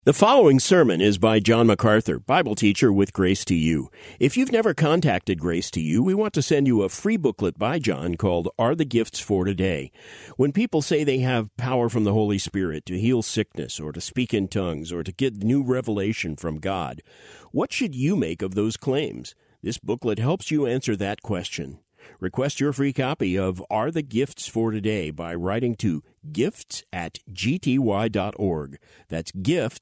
The following sermon is by John MacArthur, Bible teacher with Grace to You. If you've never contacted Grace to You, we want to send you a free booklet by John called Are the Gifts for Today? When people say they have power from the Holy Spirit to heal sickness or to speak in tongues or to get new revelation from God, what should you make of those claims? This booklet helps you answer that question. Request your free copy of Are the Gifts for Today by writing to gifts@gty.org. That's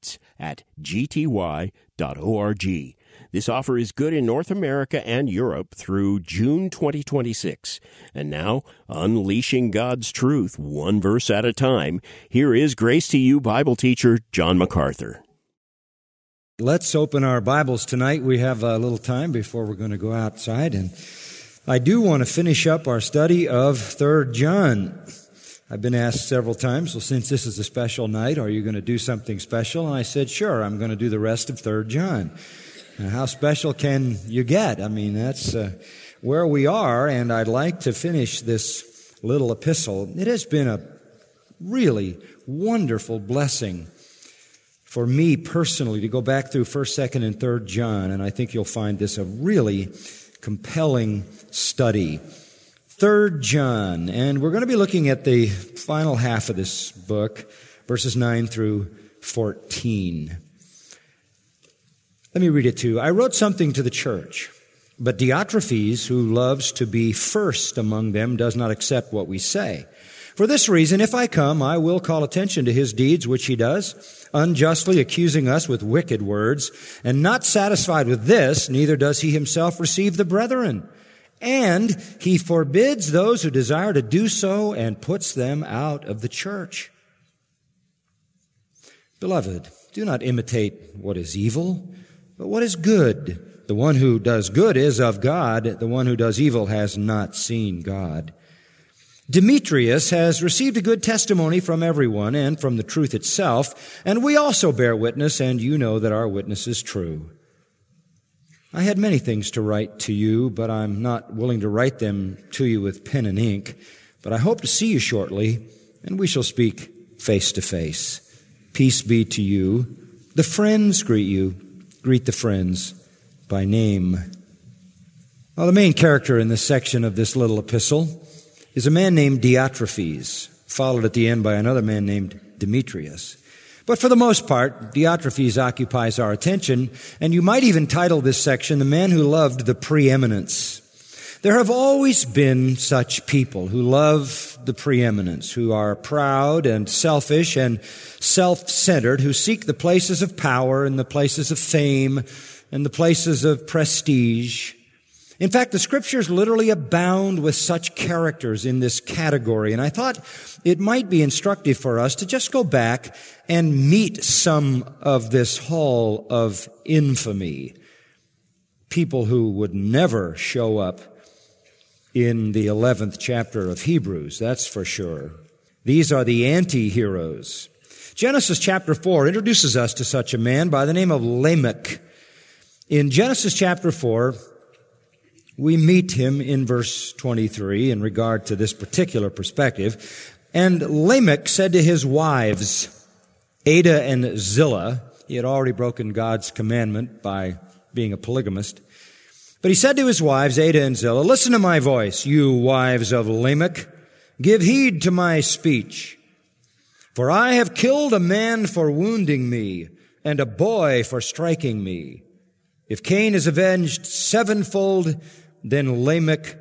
gifts@gty.org. This offer is good in North America and Europe through June 2026. And now, unleashing God's truth one verse at a time, here is Grace to You Bible teacher John MacArthur. Let's open our Bibles tonight. We have a little time before we're going to go outside, and I do want to finish up our study of 3 John. I've been asked several times, well, since this is a special night, are you going to do something special? And I said, sure, I'm going to do the rest of 3 John. Now, how special can you get? I mean, that's where we are, and I'd like to finish this little epistle. It has been a really wonderful blessing for me personally to go back through 1st, 2nd, and 3rd John, and I think you'll find this a really compelling study. 3 John, and we're going to be looking at the final half of this book, verses 9 through 14. Let me read it to you. I wrote something to the church, but Diotrephes, who loves to be first among them, does not accept what we say. For this reason, if I come, I will call attention to his deeds, which he does, unjustly accusing us with wicked words. And not satisfied with this, neither does he himself receive the brethren. And he forbids those who desire to do so and puts them out of the church. Beloved, do not imitate what is evil, but what is good. The one who does good is of God. The one who does evil has not seen God. Demetrius has received a good testimony from everyone and from the truth itself, and we also bear witness, and you know that our witness is true. I had many things to write to you, but I'm not willing to write them to you with pen and ink. But I hope to see you shortly, and we shall speak face to face. Peace be to you. The friends greet you. Greet the friends by name. Well, the main character in this section of this little epistle is a man named Diotrephes, followed at the end by another man named Demetrius. But for the most part, Diotrephes occupies our attention, and you might even title this section, The Man Who Loved the Preeminence. There have always been such people who love the preeminence, who are proud and selfish and self-centered, who seek the places of power and the places of fame and the places of prestige. In fact, the Scriptures literally abound with such characters in this category, and I thought it might be instructive for us to just go back and meet some of this hall of infamy. People who would never show up in the 11th chapter of Hebrews, that's for sure. These are the anti-heroes. Genesis chapter 4 introduces us to such a man by the name of Lamech. In Genesis chapter 4, we meet him in verse 23 in regard to this particular perspective. And Lamech said to his wives, Adah and Zillah, he had already broken God's commandment by being a polygamist, but he said to his wives, Adah and Zillah, listen to my voice, you wives of Lamech. Give heed to my speech. For I have killed a man for wounding me, and a boy for striking me. If Cain is avenged 7-fold, then Lamech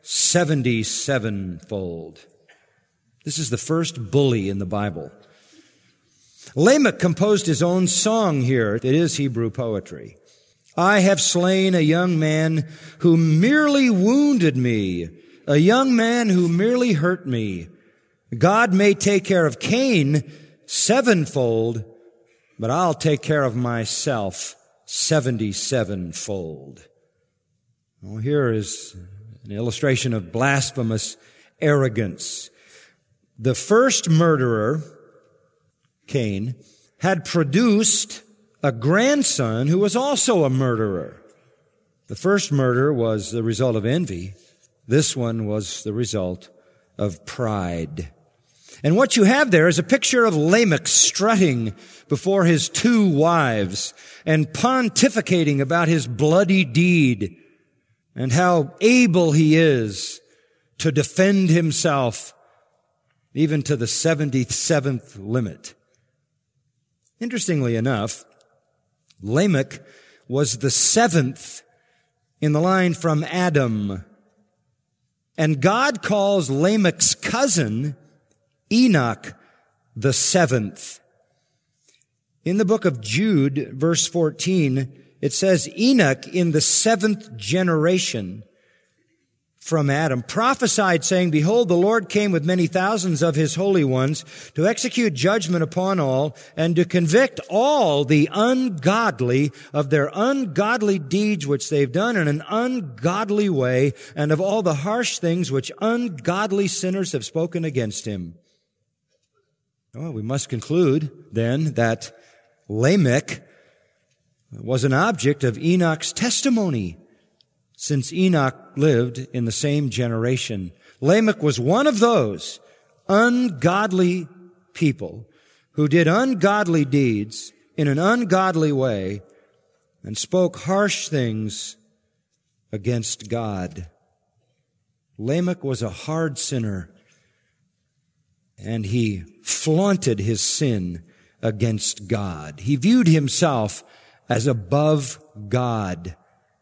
77-fold. This is the first bully in the Bible. Lamech composed his own song here. It is Hebrew poetry. I have slain a young man who merely wounded me, a young man who merely hurt me. God may take care of Cain 7-fold, but I'll take care of myself 77-fold. Well, here is an illustration of blasphemous arrogance. The first murderer, Cain, had produced a grandson who was also a murderer. The first murder was the result of envy. This one was the result of pride. And what you have there is a picture of Lamech strutting before his 2 wives and pontificating about his bloody deed and how able he is to defend himself even to the 77th limit. Interestingly enough, Lamech was the 7th in the line from Adam. And God calls Lamech's cousin Enoch the 7th. In the book of Jude, verse 14, it says, Enoch in the 7th generation from Adam prophesied, saying, Behold, the Lord came with many thousands of his holy ones to execute judgment upon all and to convict all the ungodly of their ungodly deeds which they've done in an ungodly way, and of all the harsh things which ungodly sinners have spoken against him. Well, we must conclude then that Lamech was an object of Enoch's testimony, since Enoch lived in the same generation. Lamech was one of those ungodly people who did ungodly deeds in an ungodly way and spoke harsh things against God. Lamech was a hard sinner, and he flaunted his sin against God. He viewed himself as above God.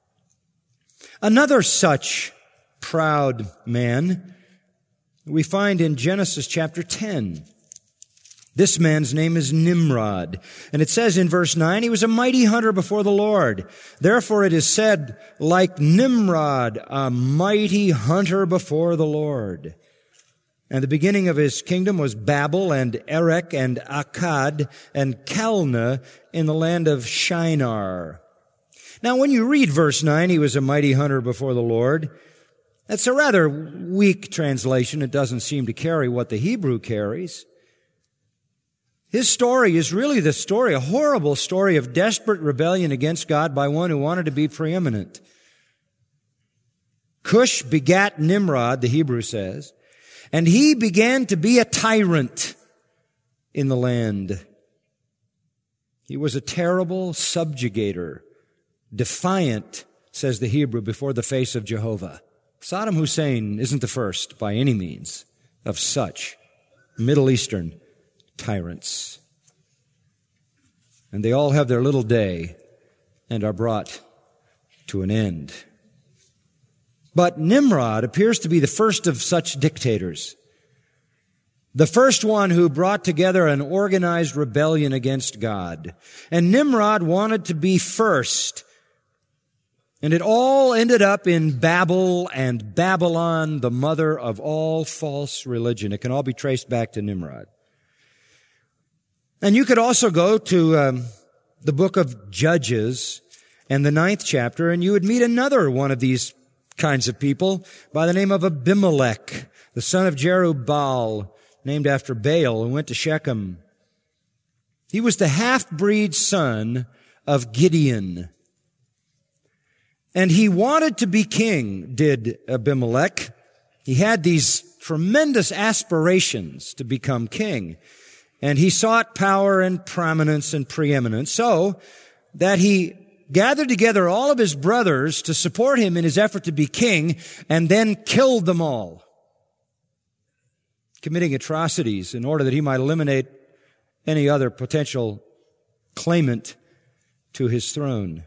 Another such proud man we find in Genesis chapter 10. This man's name is Nimrod. And it says in verse 9, he was a mighty hunter before the Lord. Therefore it is said, like Nimrod, a mighty hunter before the Lord. And the beginning of his kingdom was Babel and Erech and Akkad and Calneh in the land of Shinar. Now, when you read verse 9, he was a mighty hunter before the Lord, that's a rather weak translation. It doesn't seem to carry what the Hebrew carries. His story is really the story, a horrible story of desperate rebellion against God by one who wanted to be preeminent. Cush begat Nimrod, the Hebrew says, and he began to be a tyrant in the land. He was a terrible subjugator, defiant, says the Hebrew, before the face of Jehovah. Saddam Hussein isn't the first, by any means, of such Middle Eastern tyrants. And they all have their little day and are brought to an end. But Nimrod appears to be the first of such dictators. The first one who brought together an organized rebellion against God. And Nimrod wanted to be first. And it all ended up in Babel and Babylon, the mother of all false religion. It can all be traced back to Nimrod. And you could also go to the book of Judges and the 9th chapter, and you would meet another one of these kinds of people by the name of Abimelech, the son of Jerubbaal, named after Baal, who went to Shechem. He was the half-breed son of Gideon. And he wanted to be king, did Abimelech. He had these tremendous aspirations to become king. And he sought power and prominence and preeminence, so that he gathered together all of his brothers to support him in his effort to be king, and then killed them all, committing atrocities in order that he might eliminate any other potential claimant to his throne.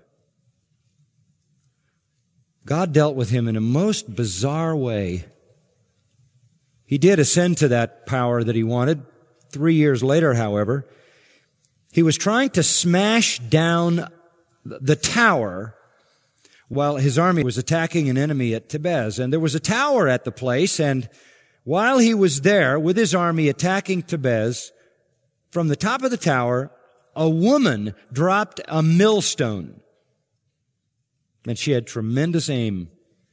God dealt with him in a most bizarre way. He did ascend to that power that he wanted. 3 years later, however, he was trying to smash down the tower while his army was attacking an enemy at Thebez. And there was a tower at the place, and while he was there with his army attacking Thebez, from the top of the tower, a woman dropped a millstone. And she had tremendous aim.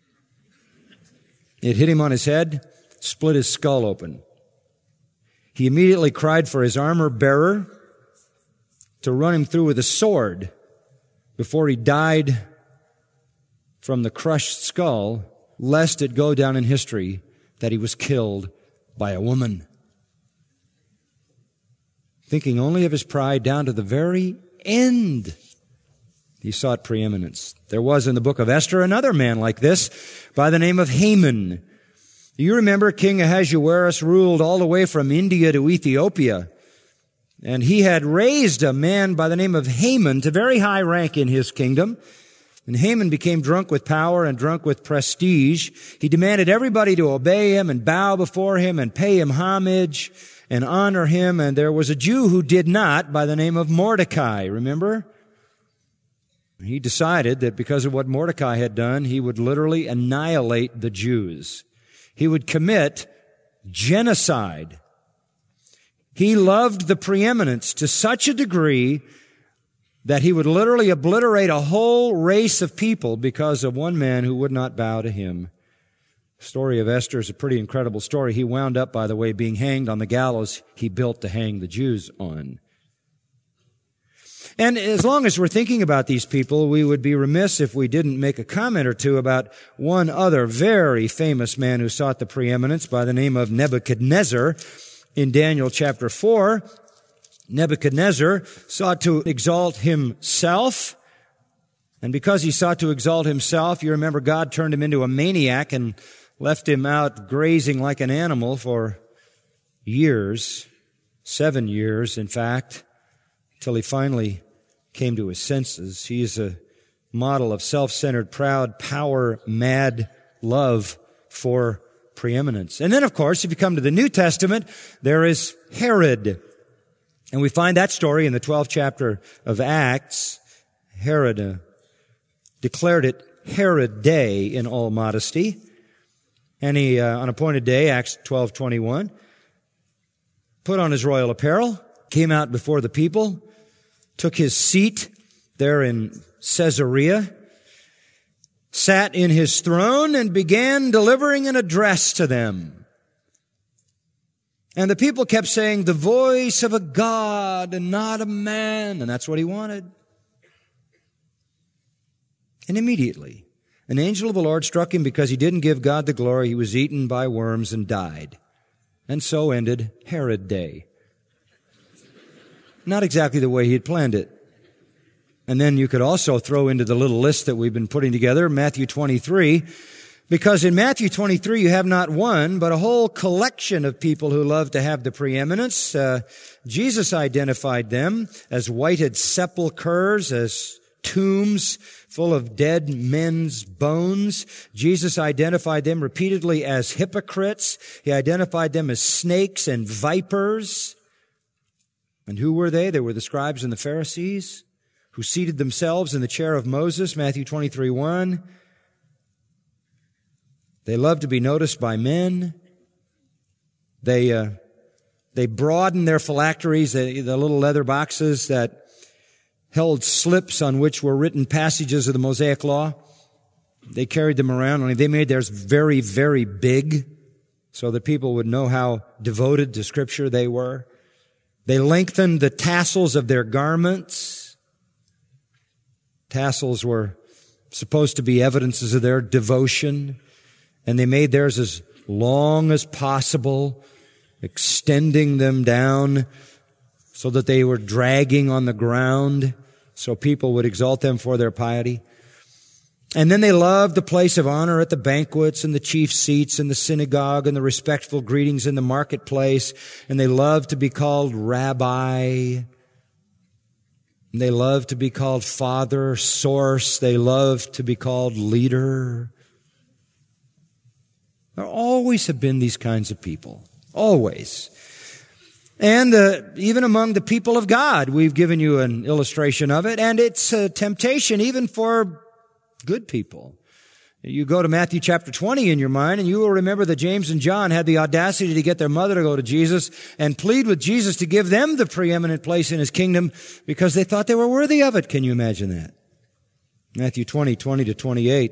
It hit him on his head, split his skull open. He immediately cried for his armor bearer to run him through with a sword before he died from the crushed skull, lest it go down in history that he was killed by a woman. thinking only of his pride down to the very end. He sought preeminence. There was in the book of Esther another man like this by the name of Haman. You remember King Ahasuerus ruled all the way from India to Ethiopia. And he had raised a man by the name of Haman to very high rank in his kingdom. And Haman became drunk with power and drunk with prestige. He demanded everybody to obey him and bow before him and pay him homage and honor him. And there was a Jew who did not by the name of Mordecai, remember? He decided that because of what Mordecai had done, he would literally annihilate the Jews. He would commit genocide. He loved the preeminence to such a degree that he would literally obliterate a whole race of people because of one man who would not bow to him. The story of Esther is a pretty incredible story. He wound up, by the way, being hanged on the gallows he built to hang the Jews on. And as long as we're thinking about these people, we would be remiss if we didn't make a comment or two about one other very famous man who sought the preeminence by the name of Nebuchadnezzar. In Daniel chapter 4, Nebuchadnezzar sought to exalt himself. And because he sought to exalt himself, you remember God turned him into a maniac and left him out grazing like an animal for years, 7 years, in fact, till he finally came to his senses. He is a model of self-centered, proud, power-mad love for preeminence. And then, of course, if you come to the New Testament, there is Herod. And we find that story in the 12th chapter of Acts. Herod declared it Herod Day in all modesty. And he, on appointed day, Acts 12:21, put on his royal apparel, came out before the people, took his seat there in Caesarea, sat in his throne, and began delivering an address to them. And the people kept saying, "The voice of a God and not a man." And that's what he wanted. And immediately, an angel of the Lord struck him because he didn't give God the glory. He was eaten by worms and died. And so ended Herod Day. Not exactly the way he had planned it. And then you could also throw into the little list that we've been putting together, Matthew 23, because in Matthew 23 you have not one, but a whole collection of people who love to have the preeminence. Jesus identified them as whited sepulchres, as tombs full of dead men's bones. Jesus identified them repeatedly as hypocrites. He identified them as snakes and vipers. And who were they? They were the scribes and the Pharisees who seated themselves in the chair of Moses, Matthew 23:1. They loved to be noticed by men. They broadened their phylacteries, the little leather boxes that held slips on which were written passages of the Mosaic Law. They carried them around, only they made theirs very, very big so that people would know how devoted to Scripture they were. They lengthened the tassels of their garments. Tassels were supposed to be evidences of their devotion, and they made theirs as long as possible, extending them down so that they were dragging on the ground, so people would exalt them for their piety. And then they loved the place of honor at the banquets and the chief seats in the synagogue and the respectful greetings in the marketplace. And they loved to be called rabbi. And they loved to be called father, source. They loved to be called leader. There always have been these kinds of people. Always. And even among the people of God, we've given you an illustration of it. And it's a temptation even for good people. You go to Matthew chapter 20 in your mind, and you will remember that James and John had the audacity to get their mother to go to Jesus and plead with Jesus to give them the preeminent place in his kingdom because they thought they were worthy of it. Can you imagine that? Matthew 20:20-28.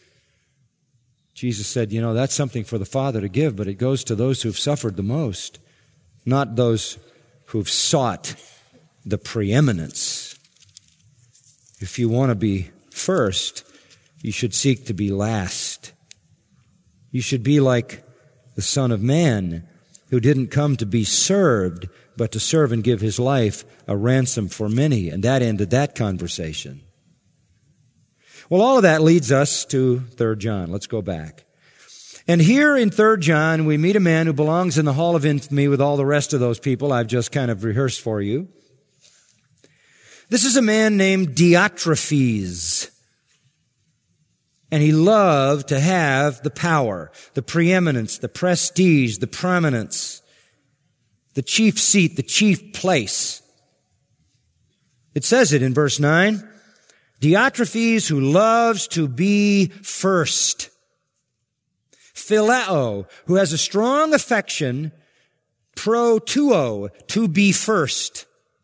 Jesus said, that's something for the Father to give, but it goes to those who've suffered the most, not those who've sought the preeminence. If you want to be first, you should seek to be last. You should be like the Son of Man, who didn't come to be served, but to serve and give his life a ransom for many. And that ended that conversation. Well, all of that leads us to 3 John. Let's go back. And here in 3 John, we meet a man who belongs in the hall of infamy with all the rest of those people I've just kind of rehearsed for you. This is a man named Diotrephes. And he loved to have the power, the preeminence, the prestige, the prominence, the chief seat, the chief place. It says it in verse 9. Diotrephes, who loves to be first. Phileo, who has a strong affection, protuo, to be first.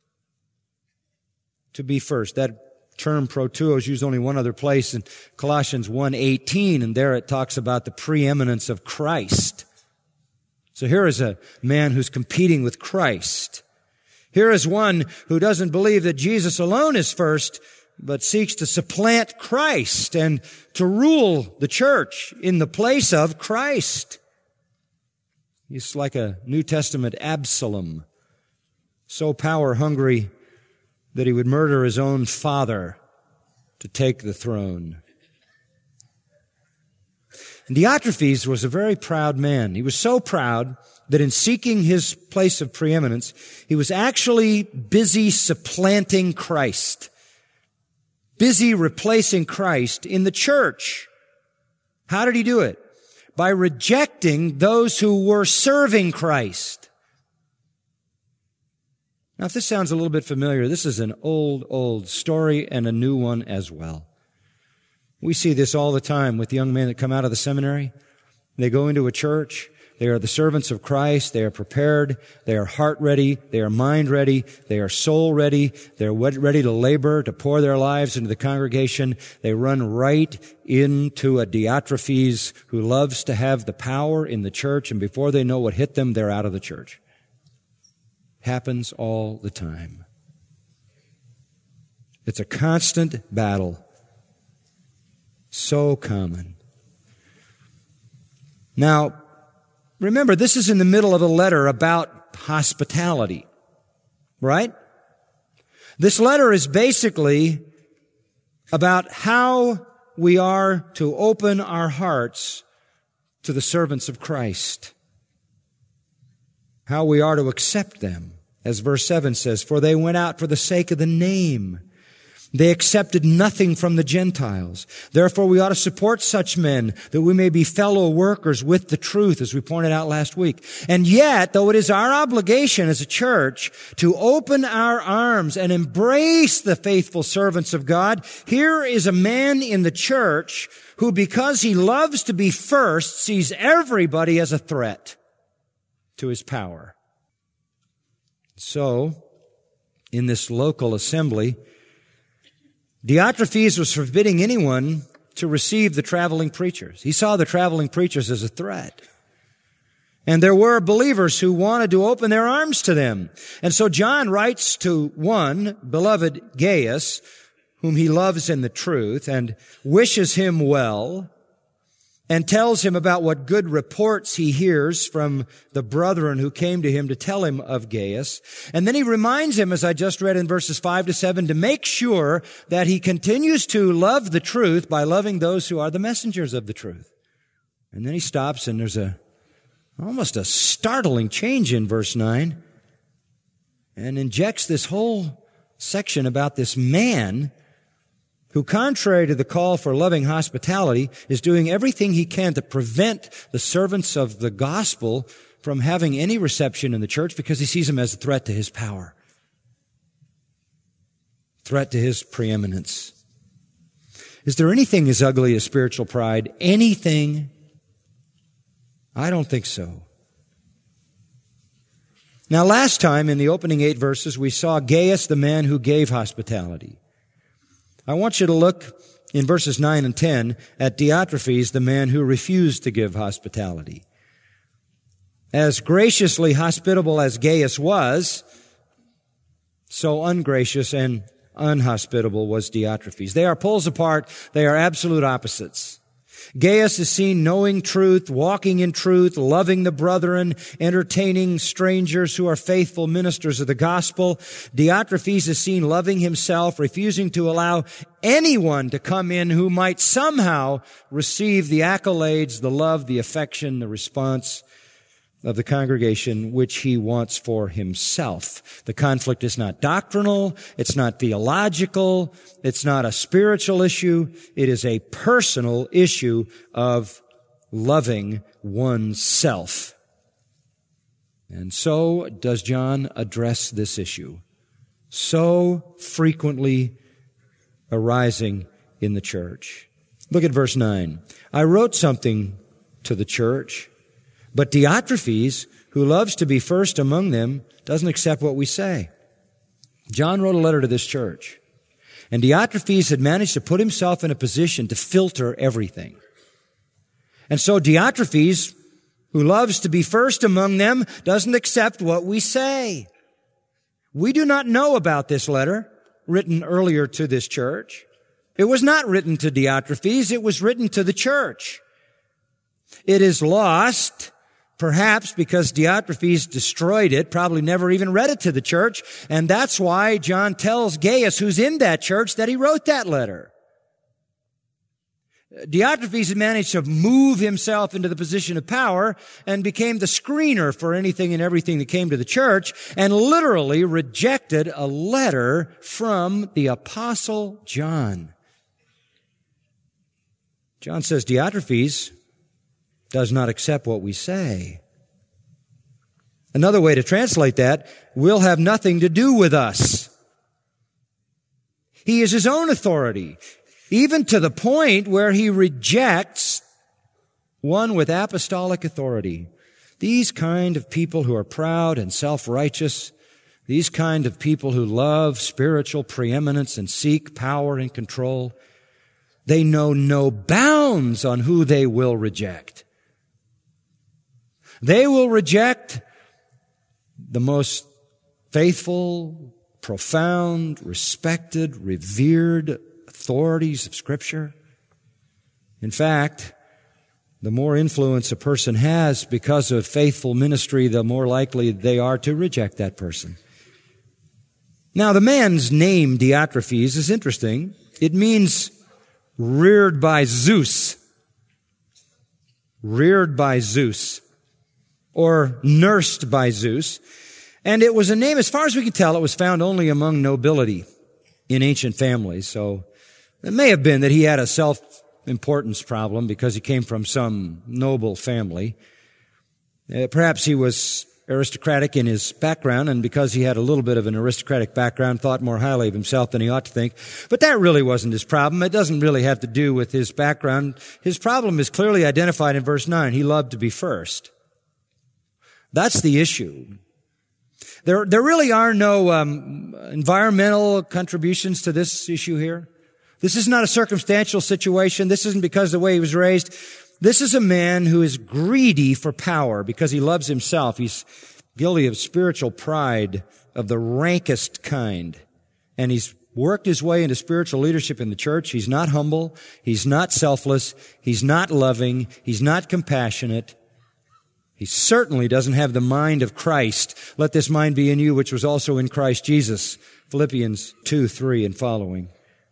To be first. That term protuo is used only one other place in Colossians 1:18, and there it talks about the preeminence of Christ. So here is a man who's competing with Christ. Here is one who doesn't believe that Jesus alone is first, but seeks to supplant Christ and to rule the church in the place of Christ. He's like a New Testament Absalom, so power hungry that he would murder his own father to take the throne. And Diotrephes was a very proud man. He was so proud that in seeking his place of preeminence, he was actually busy supplanting Christ, busy replacing Christ in the church. How did he do it? By rejecting those who were serving Christ. Now, if this sounds a little bit familiar, this is an old story and a new one as well. We see this all the time with young men that come out of the seminary. They go into a church. They are the servants of Christ. They are prepared. They are heart ready. They are mind ready. They are soul ready. They're ready to labor, to pour their lives into the congregation. They run right into a Diotrephes who loves to have the power in the church, and before they know what hit them, they're out of the church. Happens all the time. It's a constant battle. So common. Now, remember, this is in the middle of a letter about hospitality, right? This letter is basically about how we are to open our hearts to the servants of Christ. How we are to accept them. As verse 7 says, for they went out for the sake of the name. They accepted nothing from the Gentiles. Therefore, we ought to support such men that we may be fellow workers with the truth, as we pointed out last week. And yet, though it is our obligation as a church to open our arms and embrace the faithful servants of God, here is a man in the church who, because he loves to be first, sees everybody as a threat to his power. So, in this local assembly, Diotrephes was forbidding anyone to receive the traveling preachers. He saw the traveling preachers as a threat. And there were believers who wanted to open their arms to them. And so John writes to one, beloved Gaius, whom he loves in the truth, and wishes him well, and tells him about what good reports he hears from the brethren who came to him to tell him of Gaius. And then he reminds him, as I just read in verses 5 to 7, to make sure that he continues to love the truth by loving those who are the messengers of the truth. And then he stops, and there's almost a startling change in verse 9, and injects this whole section about this man who, contrary to the call for loving hospitality, is doing everything he can to prevent the servants of the gospel from having any reception in the church because he sees them as a threat to his power, threat to his preeminence. Is there anything as ugly as spiritual pride? Anything? I don't think so. Now, last time in the opening 8 verses, we saw Gaius, the man who gave hospitality. I want you to look in verses 9 and 10 at Diotrephes, the man who refused to give hospitality. As graciously hospitable as Gaius was, so ungracious and unhospitable was Diotrephes. They are poles apart. They are absolute opposites. Gaius is seen knowing truth, walking in truth, loving the brethren, entertaining strangers who are faithful ministers of the gospel. Diotrephes is seen loving himself, refusing to allow anyone to come in who might somehow receive the accolades, the love, the affection, the response of the congregation which he wants for himself. The conflict is not doctrinal, it's not theological, it's not a spiritual issue, it is a personal issue of loving oneself. And so does John address this issue, so frequently arising in the church. Look at verse 9. I wrote something to the church, but Diotrephes, who loves to be first among them, doesn't accept what we say. John wrote a letter to this church, and Diotrephes had managed to put himself in a position to filter everything. And so Diotrephes, who loves to be first among them, doesn't accept what we say. We do not know about this letter written earlier to this church. It was not written to Diotrephes, it was written to the church. It is lost, perhaps because Diotrephes destroyed it, probably never even read it to the church, and that's why John tells Gaius, who's in that church, that he wrote that letter. Diotrephes had managed to move himself into the position of power and became the screener for anything and everything that came to the church, and literally rejected a letter from the Apostle John. John says Diotrephes does not accept what we say. Another way to translate that, will have nothing to do with us. He is his own authority, even to the point where he rejects one with apostolic authority. These kind of people who are proud and self-righteous, these kind of people who love spiritual preeminence and seek power and control, they know no bounds on who they will reject. They will reject the most faithful, profound, respected, revered authorities of Scripture. In fact, the more influence a person has because of faithful ministry, the more likely they are to reject that person. Now, the man's name, Diotrephes, is interesting. It means reared by Zeus. Reared by Zeus. Or nursed by Zeus. And it was a name, as far as we can tell, it was found only among nobility in ancient families. So it may have been that he had a self-importance problem because he came from some noble family. Perhaps he was aristocratic in his background, and because he had a little bit of an aristocratic background, thought more highly of himself than he ought to think. But that really wasn't his problem. It doesn't really have to do with his background. His problem is clearly identified in verse 9. He loved to be first. That's the issue. There really are no environmental contributions to this issue here. This is not a circumstantial situation. This isn't because of the way he was raised. This is a man who is greedy for power because he loves himself. He's guilty of spiritual pride of the rankest kind. And he's worked his way into spiritual leadership in the church. He's not humble. He's not selfless. He's not loving. He's not compassionate. He certainly doesn't have the mind of Christ. Let this mind be in you, which was also in Christ Jesus. Philippians 2:3 and following.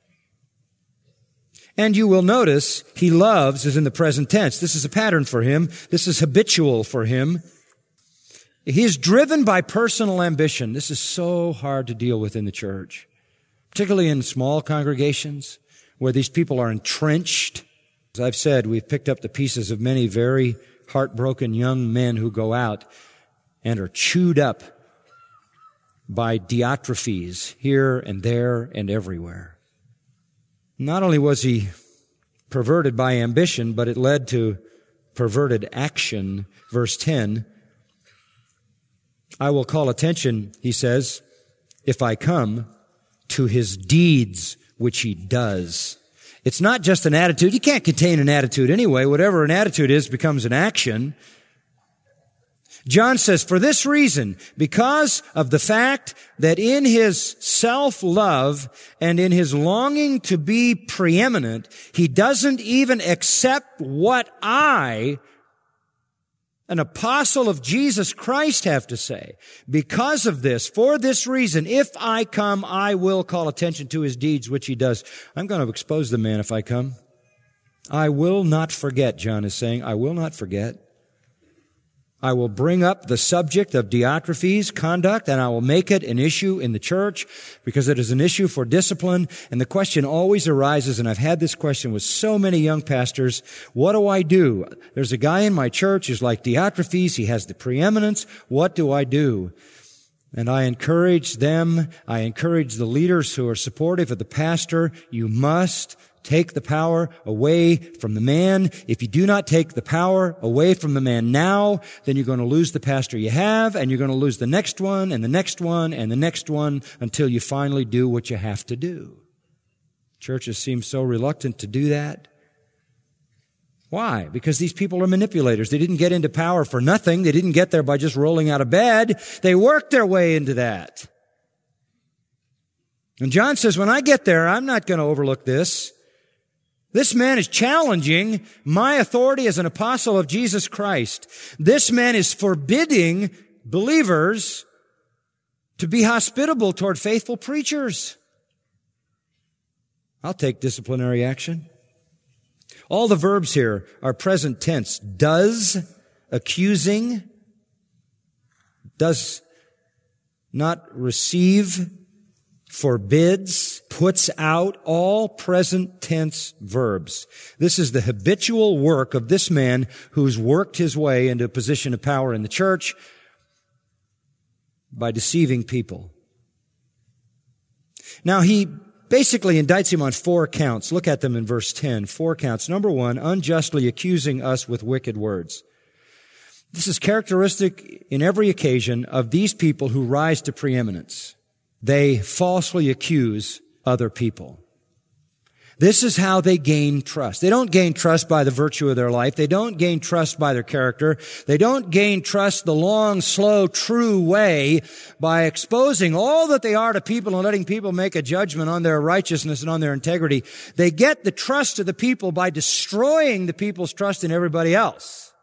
And you will notice he loves is in the present tense. This is a pattern for him. This is habitual for him. He is driven by personal ambition. This is so hard to deal with in the church, particularly in small congregations where these people are entrenched. As I've said, we've picked up the pieces of many very heartbroken young men who go out and are chewed up by Diotrephes here and there and everywhere. Not only was he perverted by ambition, but it led to perverted action. Verse 10, I will call attention, he says, if I come, to his deeds which he does. It's not just an attitude. You can't contain an attitude anyway. Whatever an attitude is becomes an action. John says, for this reason, because of the fact that in his self-love and in his longing to be preeminent, he doesn't even accept what I, an apostle of Jesus Christ, have to say. Because of this, for this reason, if I come, I will call attention to his deeds, which he does. I'm going to expose the man if I come. I will not forget, John is saying. I will not forget. I will bring up the subject of Diotrephes' conduct, and I will make it an issue in the church because it is an issue for discipline. And the question always arises, and I've had this question with so many young pastors, what do I do? There's a guy in my church who's like Diotrephes. He has the preeminence. What do I do? And I encourage them, I encourage the leaders who are supportive of the pastor, you must take the power away from the man. If you do not take the power away from the man now, then you're going to lose the pastor you have, and you're going to lose the next one, and the next one, and the next one, until you finally do what you have to do. Churches seem so reluctant to do that. Why? Because these people are manipulators. They didn't get into power for nothing. They didn't get there by just rolling out of bed. They worked their way into that. And John says, when I get there, I'm not going to overlook this. This man is challenging my authority as an apostle of Jesus Christ. This man is forbidding believers to be hospitable toward faithful preachers. I'll take disciplinary action. All the verbs here are present tense. Does, accusing, does not receive, forbids, puts out, all present tense verbs. This is the habitual work of this man who's worked his way into a position of power in the church by deceiving people. Now he basically indicts him on 4 counts. Look at them in verse 10. 4 counts. Number 1, unjustly accusing us with wicked words. This is characteristic in every occasion of these people who rise to preeminence. They falsely accuse other people. This is how they gain trust. They don't gain trust by the virtue of their life. They don't gain trust by their character. They don't gain trust the long, slow, true way by exposing all that they are to people and letting people make a judgment on their righteousness and on their integrity. They get the trust of the people by destroying the people's trust in everybody else.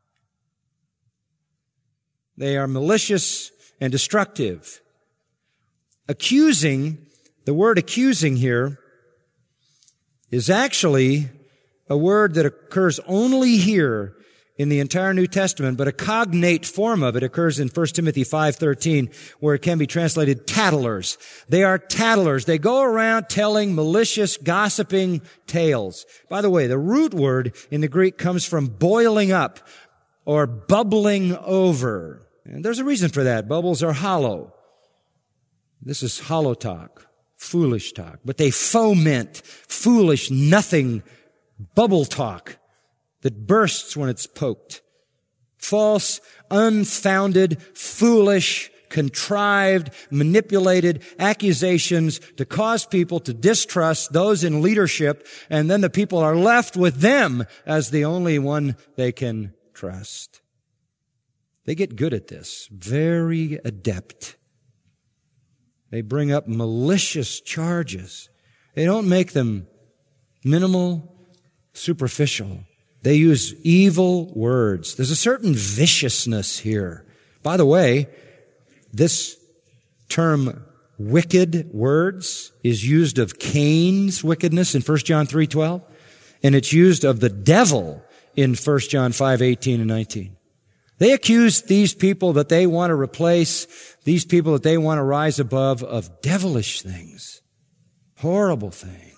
They are malicious and destructive. Accusing, the word accusing here, is actually a word that occurs only here in the entire New Testament, but a cognate form of it occurs in 1 Timothy 5:13, where it can be translated tattlers. They are tattlers. They go around telling malicious, gossiping tales. By the way, the root word in the Greek comes from boiling up or bubbling over. And there's a reason for that. Bubbles are hollow. This is hollow talk, foolish talk. But they foment foolish, nothing, bubble talk that bursts when it's poked. False, unfounded, foolish, contrived, manipulated accusations to cause people to distrust those in leadership, and then the people are left with them as the only one they can trust. They get good at this, very adept. They bring up malicious charges. They don't make them minimal, superficial. They use evil words. There's a certain viciousness here. By the way, this term wicked words is used of Cain's wickedness in 1 John 3:12, and it's used of the devil in 1 John 5:18 and 19. They accuse these people that they want to replace, these people that they want to rise above, of devilish things, horrible things,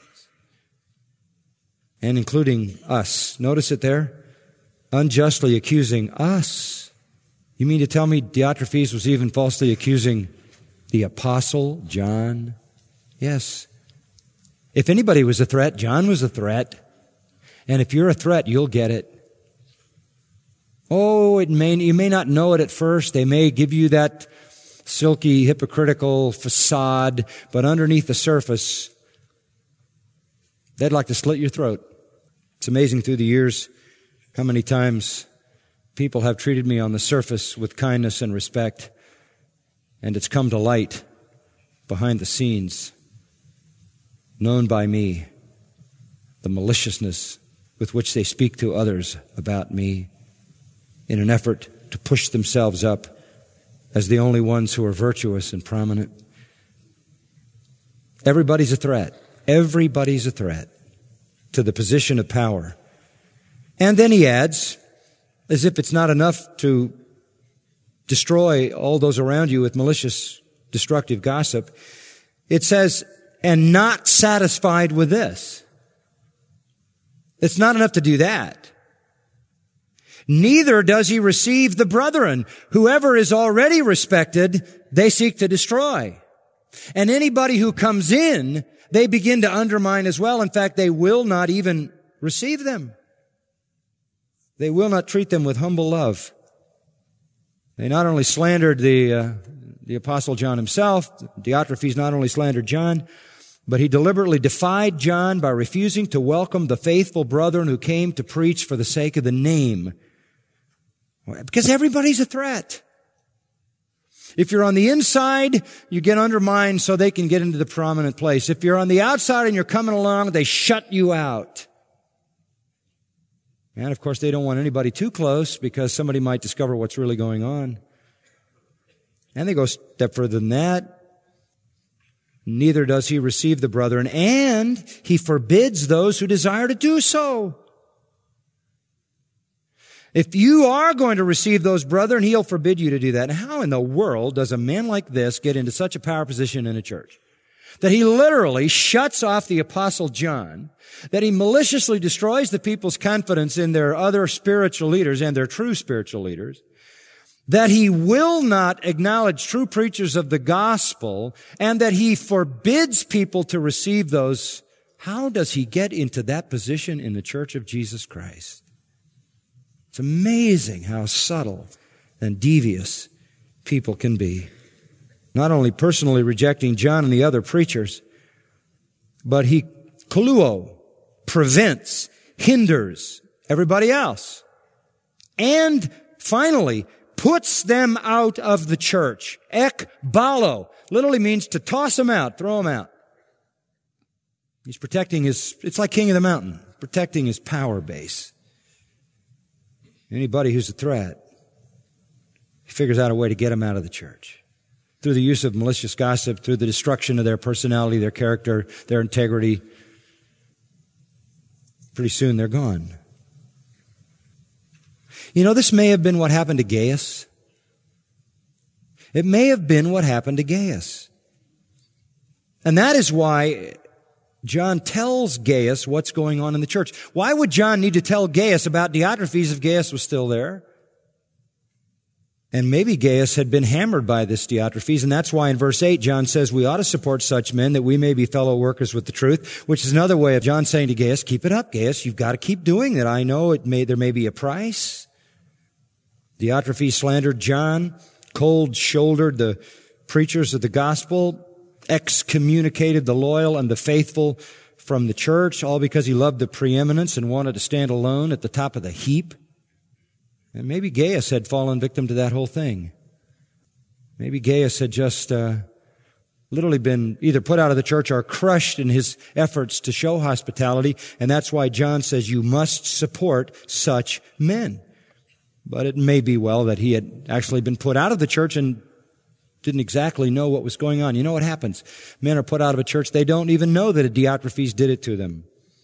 and including us. Notice it there? Unjustly accusing us. You mean to tell me Diotrephes was even falsely accusing the apostle John? Yes. If anybody was a threat, John was a threat. And if you're a threat, you'll get it. Oh, you may not know it at first. They may give you that silky, hypocritical facade, but underneath the surface, they'd like to slit your throat. It's amazing through the years how many times People have treated me on the surface with kindness and respect, and it's come to light behind the scenes, known by me, the maliciousness with which they speak to others about me in an effort to push themselves up as the only ones who are virtuous and prominent. Everybody's a threat. Everybody's a threat to the position of power. And then he adds, as if it's not enough to destroy all those around you with malicious, destructive gossip, it says, and not satisfied with this. It's not enough to do that. Neither does he receive the brethren. Whoever is already respected, they seek to destroy. And anybody who comes in, they begin to undermine as well. In fact, they will not even receive them. They will not treat them with humble love. They not only slandered the Apostle John himself, Diotrephes not only slandered John, but he deliberately defied John by refusing to welcome the faithful brethren who came to preach for the sake of the name. Because everybody's a threat. If you're on the inside, you get undermined so they can get into the prominent place. If you're on the outside and you're coming along, they shut you out. And of course, they don't want anybody too close because somebody might discover what's really going on. And they go a step further than that. Neither does he receive the brethren, and he forbids those who desire to do so. If you are going to receive those brethren, he'll forbid you to do that. And how in the world does a man like this get into such a power position in a church? That he literally shuts off the Apostle John, that he maliciously destroys the people's confidence in their other spiritual leaders and their true spiritual leaders, that he will not acknowledge true preachers of the gospel, and that he forbids people to receive those. How does he get into that position in the church of Jesus Christ? It's amazing how subtle and devious people can be. Not only personally rejecting John and the other preachers, but he prevents, hinders everybody else. And finally, puts them out of the church. Ekbalo literally means to toss them out, throw them out. He's protecting it's like king of the mountain, protecting his power base. Anybody who's a threat, he figures out a way to get them out of the church. Through the use of malicious gossip, through the destruction of their personality, their character, their integrity. Pretty soon they're gone. You know, this may have been what happened to Gaius. It may have been what happened to Gaius. And that is why John tells Gaius what's going on in the church. Why would John need to tell Gaius about Diotrephes if Gaius was still there? And maybe Gaius had been hammered by this Diotrephes, and that's why in verse 8 John says we ought to support such men that we may be fellow workers with the truth, which is another way of John saying to Gaius, keep it up, Gaius, you've got to keep doing that. I know there may be a price. Diotrephes slandered John, cold-shouldered the preachers of the gospel, excommunicated the loyal and the faithful from the church, all because he loved the preeminence and wanted to stand alone at the top of the heap. And maybe Gaius had fallen victim to that whole thing. Maybe Gaius had just literally been either put out of the church or crushed in his efforts to show hospitality, and that's why John says you must support such men. But it may be well that he had actually been put out of the church and didn't exactly know what was going on. You know what happens? Men are put out of a church, they don't even know that a Diotrephes did it to them.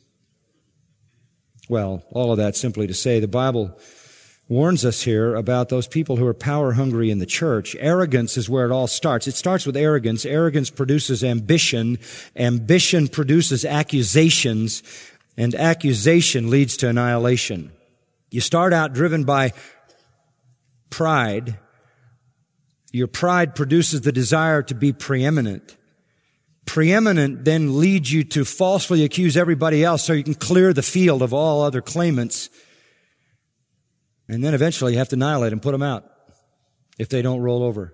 Well, all of that simply to say the Bible warns us here about those people who are power hungry in the church. Arrogance is where it all starts. It starts with arrogance. Arrogance produces ambition. Ambition produces accusations. And accusation leads to annihilation. You start out driven by pride. Your pride produces the desire to be preeminent. Preeminent then leads you to falsely accuse everybody else so you can clear the field of all other claimants. And then eventually you have to annihilate them, put them out if they don't roll over.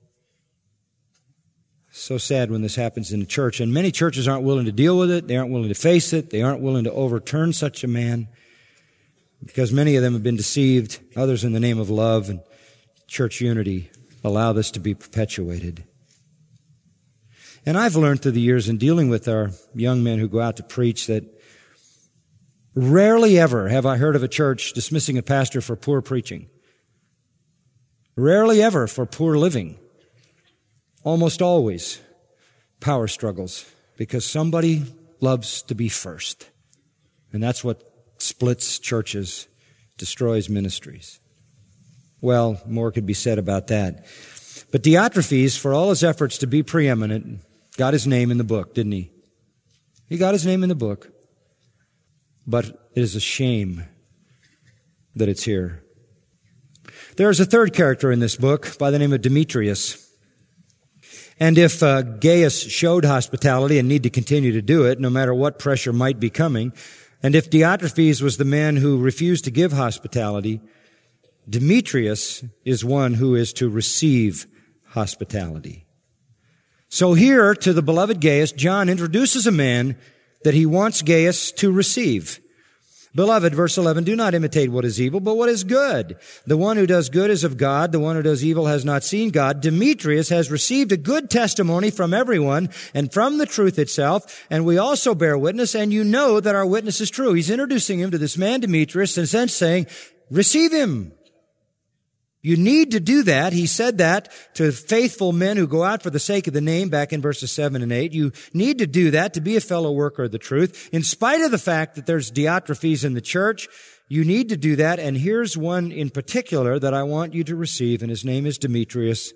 So sad when this happens in the church. And many churches aren't willing to deal with it. They aren't willing to face it. They aren't willing to overturn such a man. because many of them have been deceived. Others, in the name of love and church unity, allow this to be perpetuated. And I've learned through the years in dealing with our young men who go out to preach that rarely ever have I heard of a church dismissing a pastor for poor preaching. Rarely ever for poor living. Almost always power struggles, because somebody loves to be first. And that's what splits churches, destroys ministries. Well, more could be said about that. But Diotrephes, for all his efforts to be preeminent, got his name in the book, didn't he? He got his name in the book. But it is a shame that it's here. There is a third character in this book by the name of Demetrius. And if Gaius showed hospitality and need to continue to do it, no matter what pressure might be coming, and if Diotrephes was the man who refused to give hospitality, Demetrius is one who is to receive hospitality. So here, to the beloved Gaius, John introduces a man that he wants Gaius to receive. Beloved, verse 11, do not imitate what is evil, but what is good. The one who does good is of God. The one who does evil has not seen God. Demetrius has received a good testimony from everyone and from the truth itself, and we also bear witness, and you know that our witness is true. He's introducing him to this man, Demetrius, in a sense saying, receive him. You need to do that. He said that to faithful men who go out for the sake of the name back in verses 7 and 8. You need to do that to be a fellow worker of the truth. In spite of the fact that there's Diotrephes in the church, you need to do that. And here's one in particular that I want you to receive, and his name is Demetrius.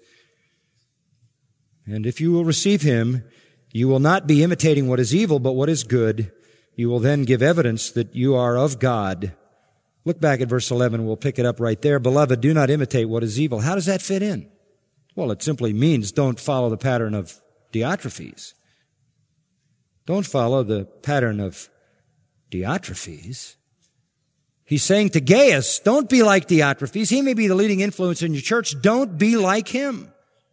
And if you will receive him, you will not be imitating what is evil, but what is good. You will then give evidence that you are of God. Look back at verse 11. We'll pick it up right there. Beloved, do not imitate what is evil. How does that fit in? Well, it simply means don't follow the pattern of Diotrephes. Don't follow the pattern of Diotrephes. He's saying to Gaius, don't be like Diotrephes. He may be the leading influence in your church. Don't be like him.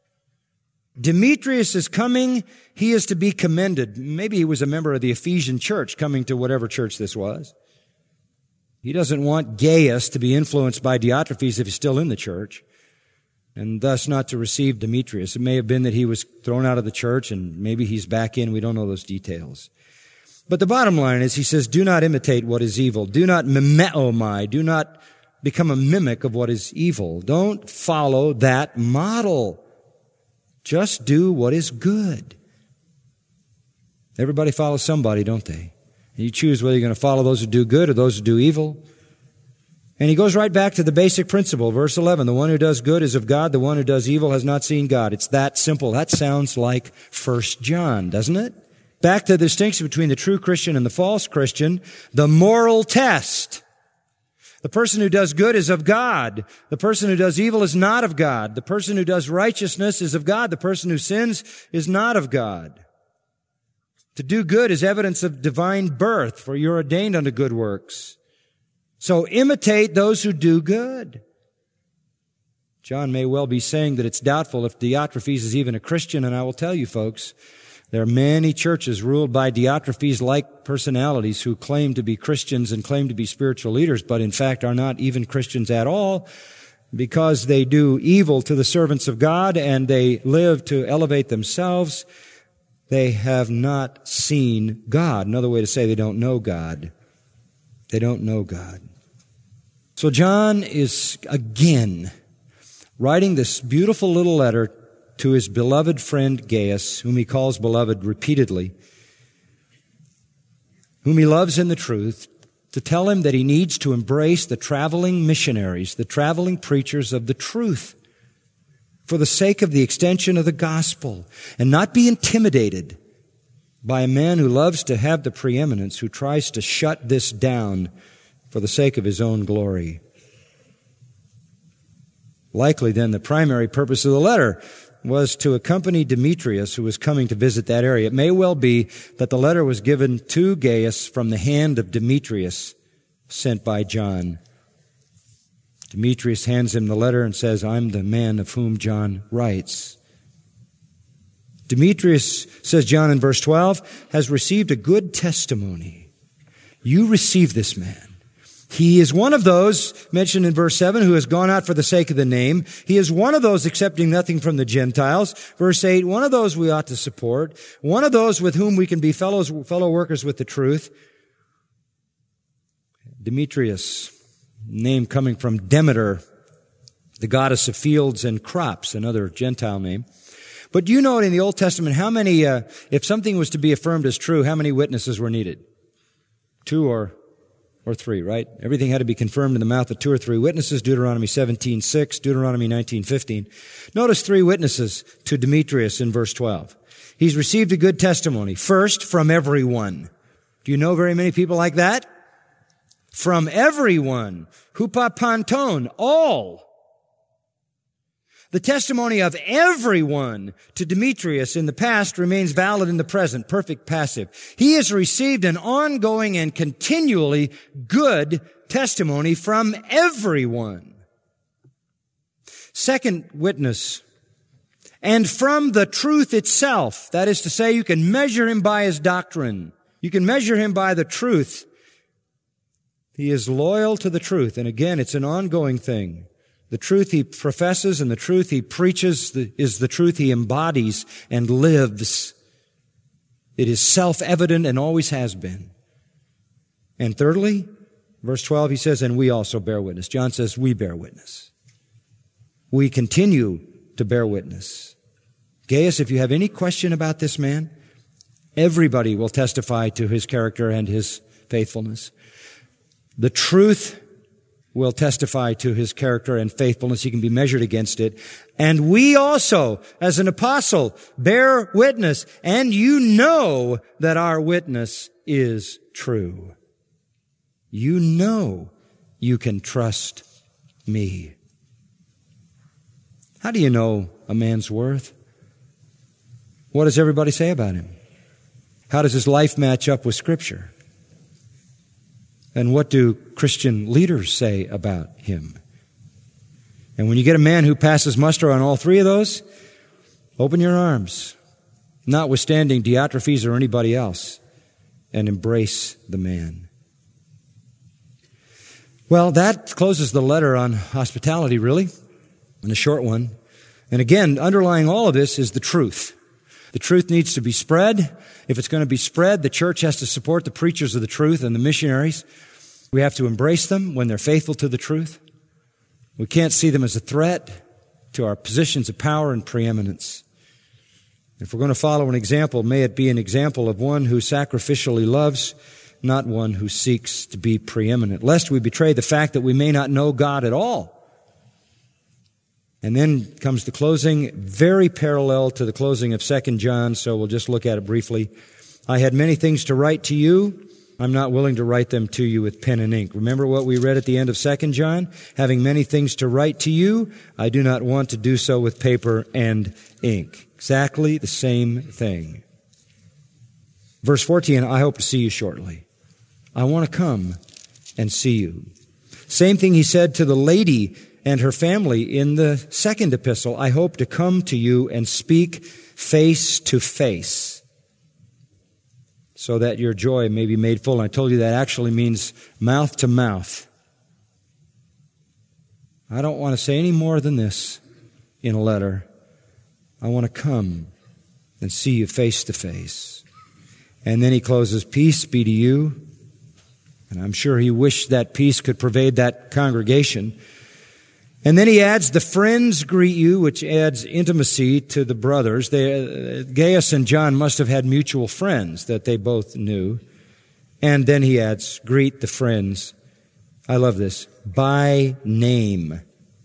Demetrius is coming. He is to be commended. Maybe he was a member of the Ephesian church, coming to whatever church this was. He doesn't want Gaius to be influenced by Diotrephes if he's still in the church, and thus not to receive Demetrius. It may have been that he was thrown out of the church, and maybe he's back in. We don't know those details. But the bottom line is, he says, do not imitate what is evil. Do not mimeomai. Do not become a mimic of what is evil. Don't follow that model. Just do what is good. Everybody follows somebody, don't they? You choose whether you're going to follow those who do good or those who do evil. And he goes right back to the basic principle, verse 11. The one who does good is of God. The one who does evil has not seen God. It's that simple. That sounds like 1 John, doesn't it? Back to the distinction between the true Christian and the false Christian. The moral test. The person who does good is of God. The person who does evil is not of God. The person who does righteousness is of God. The person who sins is not of God. To do good is evidence of divine birth, for you're ordained unto good works. So imitate those who do good. John may well be saying that it's doubtful if Diotrephes is even a Christian, and I will tell you, folks, there are many churches ruled by Diotrephes-like personalities who claim to be Christians and claim to be spiritual leaders, but in fact are not even Christians at all, because they do evil to the servants of God and they live to elevate themselves. They have not seen God. Another way to say they don't know God. They don't know God. So John is again writing this beautiful little letter to his beloved friend Gaius, whom he calls beloved repeatedly, whom he loves in the truth, to tell him that he needs to embrace the traveling missionaries, the traveling preachers of the truth, for the sake of the extension of the gospel, and not be intimidated by a man who loves to have the preeminence, who tries to shut this down for the sake of his own glory. Likely then the primary purpose of the letter was to accompany Demetrius, who was coming to visit that area. It may well be that the letter was given to Gaius from the hand of Demetrius, sent by John. Demetrius hands him the letter and says, I'm the man of whom John writes. Demetrius, says John in verse 12, has received a good testimony. You receive this man. He is one of those mentioned in verse 7 who has gone out for the sake of the name. He is one of those accepting nothing from the Gentiles. Verse 8, one of those we ought to support. One of those with whom we can be fellow workers with the truth. Demetrius, name coming from Demeter, the goddess of fields and crops, another Gentile name. But do you know in the Old Testament how many, if something was to be affirmed as true, how many witnesses were needed? 2 or 3, right? Everything had to be confirmed in the mouth of 2 or 3 witnesses. Deuteronomy 17:6, Deuteronomy 19:15. Notice 3 witnesses to Demetrius in verse 12. He's received a good testimony. First, from everyone. Do you know very many people like that? From everyone. Hupapanton, all. The testimony of everyone to Demetrius in the past remains valid in the present, perfect passive. He has received an ongoing and continually good testimony from everyone. Second witness, and from the truth itself. That is to say, you can measure him by his doctrine. You can measure him by the truth. He is loyal to the truth. And again, it's an ongoing thing. The truth he professes and the truth he preaches is the truth he embodies and lives. It is self-evident and always has been. And thirdly, verse 12, he says, and we also bear witness. John says, we bear witness. We continue to bear witness. Gaius, if you have any question about this man, everybody will testify to his character and his faithfulness. The truth will testify to his character and faithfulness. He can be measured against it. And we also, as an apostle, bear witness. And you know that our witness is true. You know you can trust me. How do you know a man's worth? What does everybody say about him? How does his life match up with Scripture? And what do Christian leaders say about him? And when you get a man who passes muster on all 3 of those, open your arms, notwithstanding Diotrephes or anybody else, and embrace the man. Well, that closes the letter on hospitality, really, and a short one. And again, underlying all of this is the truth. The truth needs to be spread. If it's going to be spread, the church has to support the preachers of the truth and the missionaries. We have to embrace them when they're faithful to the truth. We can't see them as a threat to our positions of power and preeminence. If we're going to follow an example, may it be an example of one who sacrificially loves, not one who seeks to be preeminent, lest we betray the fact that we may not know God at all. And then comes the closing, very parallel to the closing of 2 John, so we'll just look at it briefly. I had many things to write to you. I'm not willing to write them to you with pen and ink. Remember what we read at the end of 2 John? Having many things to write to you, I do not want to do so with paper and ink. Exactly the same thing. Verse 14, I hope to see you shortly. I want to come and see you. Same thing he said to the lady and her family in the second epistle. I hope to come to you and speak face to face, so that your joy may be made full. And I told you that actually means mouth to mouth. I don't want to say any more than this in a letter. I want to come and see you face to face. And then he closes, peace be to you. And I'm sure he wished that peace could pervade that congregation. And then he adds, the friends greet you, which adds intimacy to the brothers. Gaius and John must have had mutual friends that they both knew. And then he adds, greet the friends. I love this. By name.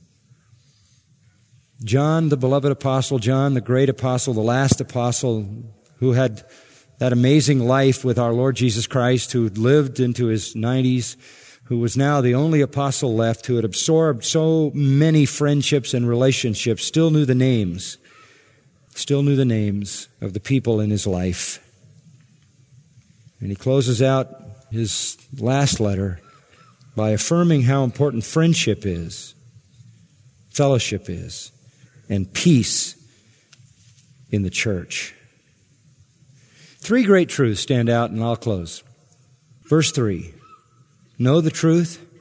John, the beloved apostle, John, the great apostle, the last apostle who had that amazing life with our Lord Jesus Christ, who lived into his 90s, who was now the only apostle left, who had absorbed so many friendships and relationships, still knew the names of the people in his life. And he closes out his last letter by affirming how important friendship is, fellowship is, and peace in the church. 3 great truths stand out, and I'll close. Verse 3. Know the truth,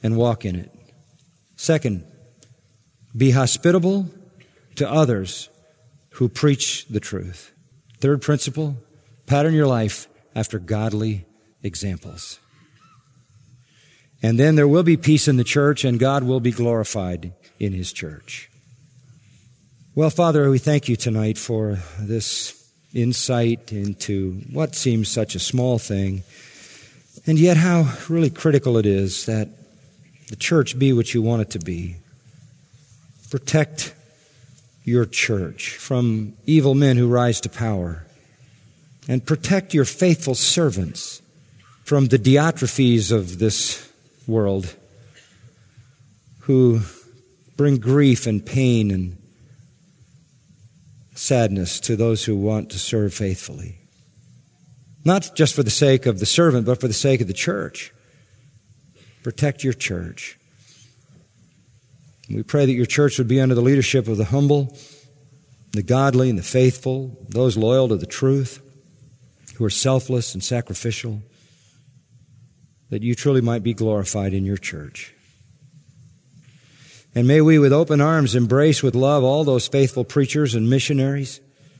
and walk in it. Second, be hospitable to others who preach the truth. Third principle, pattern your life after godly examples. And then there will be peace in the church, and God will be glorified in His church. Well, Father, we thank You tonight for this insight into what seems such a small thing, and yet how really critical it is that the church be what You want it to be. Protect Your church from evil men who rise to power, and protect Your faithful servants from the Diotrephes of this world who bring grief and pain and sadness to those who want to serve faithfully. Not just for the sake of the servant, but for the sake of the church. Protect Your church. We pray that Your church would be under the leadership of the humble, the godly, and the faithful, those loyal to the truth, who are selfless and sacrificial, that You truly might be glorified in Your church. And may we with open arms embrace with love all those faithful preachers and missionaries.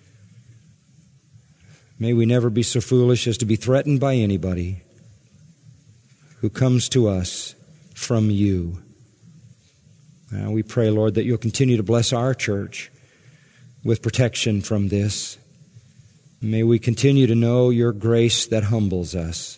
May we never be so foolish as to be threatened by anybody who comes to us from You. Now we pray, Lord, that You'll continue to bless our church with protection from this. May we continue to know Your grace that humbles us.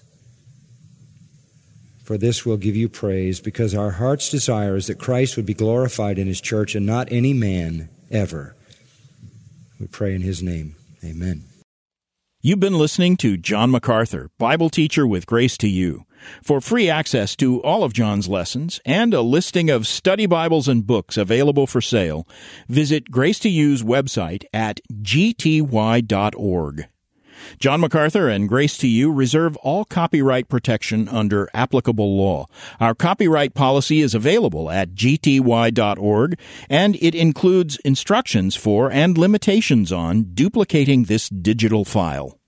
For this we'll give You praise, because our heart's desire is that Christ would be glorified in His church and not any man ever. We pray in His name. Amen. You've been listening to John MacArthur, Bible teacher with Grace to You. For free access to all of John's lessons and a listing of study Bibles and books available for sale, visit Grace to You's website at gty.org. John MacArthur and Grace to You reserve all copyright protection under applicable law. Our copyright policy is available at gty.org, and it includes instructions for and limitations on duplicating this digital file.